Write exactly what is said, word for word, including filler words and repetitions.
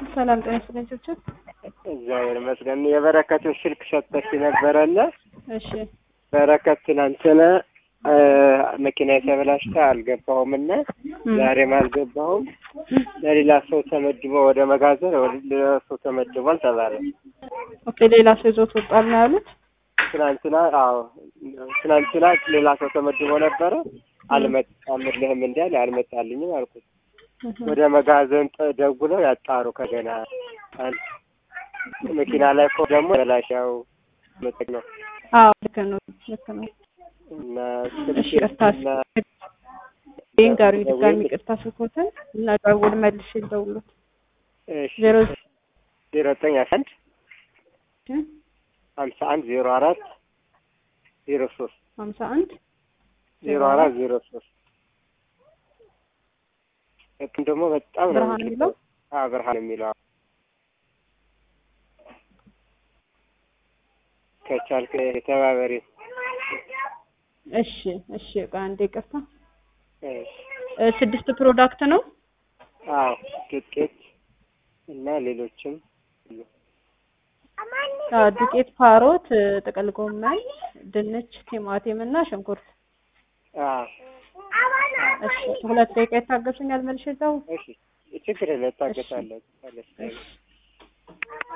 ሰላም ጤና ይስጥልኝ። እግዚአብሔር ይመስገን። የበረከትን ስልክ ሰጥተሽ ነበረና እሺ በረከት ትናንትና መኪና ተበላሽታ አልገባሁምና ዛሬም አልገባሁም። ለሌላ ሰው ተመድቦ ወደ መጋዘን ወደ ሌላ ሰው ተመድቧል ተባለ። ኦኬ ሌላ ሰው ይዞት ወጣል ነው ያሉት? ትናንትና አዎ ትናንትና ሌላ ሰው ተመድቦ ነበረ አልመጣም ለህም እንዲያል አልመጣልኝም አልኩት። ወደ መጋዘን ደውለው ያጣሩ ከገና መኪና ላይ እኮ ደግሞ ተበላሻው መጥቅ ነው። አዎ ልክ ነው ልክ ነው። እና እሺ እርታስ ዴንጋሩ ድጋሚ ቅርታ ስልኮትን እና ደውል መልሽ ደውሉት። እሺ ዜሮ ዘጠኝ አንድ ሃምሳ አንድ ዜሮ አራት ዜሮ ሶስት ሃምሳ አንድ ዜሮ አራት ዜሮ ሶስት እኮ ደግሞ በጣም ነው ብርሃን የሚለው አዎ ብርሃን የሚለው ከቻልክ ተባበሪ። እሺ እሺ አንዴ ቅርታ እሺ ስድስት ፕሮዳክት ነው። አዎ ዱቄት እና ሌሎችም አዎ ዱቄት፣ ካሮት፣ ጥቅል ጎመን፣ ድንች፣ ቲማቲም እና ሽንኩርት። አዎ እሺ ሁለት ደቂቃ ይታገሱኛል መልሼ እዛው። እሺ ችግር የለም ታገሳለሁ።